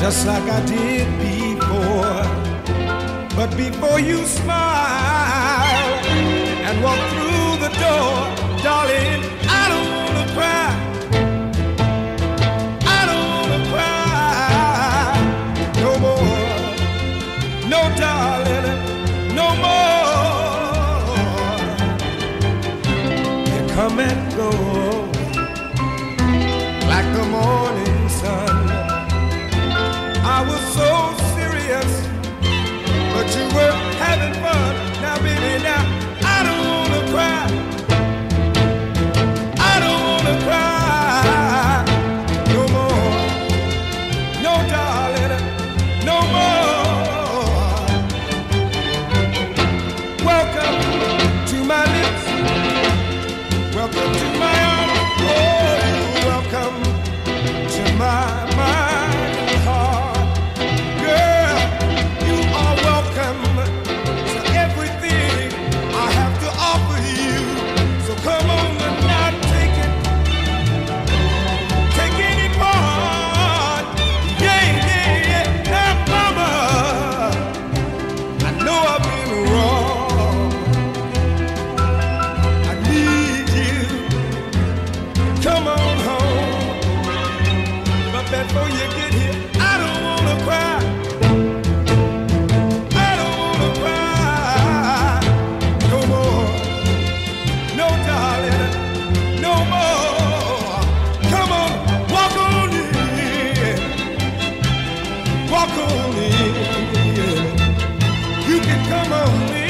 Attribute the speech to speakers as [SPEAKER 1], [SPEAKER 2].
[SPEAKER 1] just like I did before. But before you smile and walk through the door, darling, I don't wanna cry. I don't wanna cry no more. No, darling, no more. You come and go like the morning sun. I was so serious, but you were having fun. Now, baby, now I don't wanna cry. I don't wanna cry no more. No, darling, no more. Welcome to my lips. Welcome to my arms. Oh, welcome to my mind and heart. Girl, you are welcome to everything I have to offer you. So come on and not take it, take any part. Yeah, yeah, yeah. Now, mama, I know I've been wrong. I need you. Come on home. But before you get here, I don't wanna cry. I don't wanna cry no more. No, darling, no more. Come on, walk on in. Walk on in. You can come on in.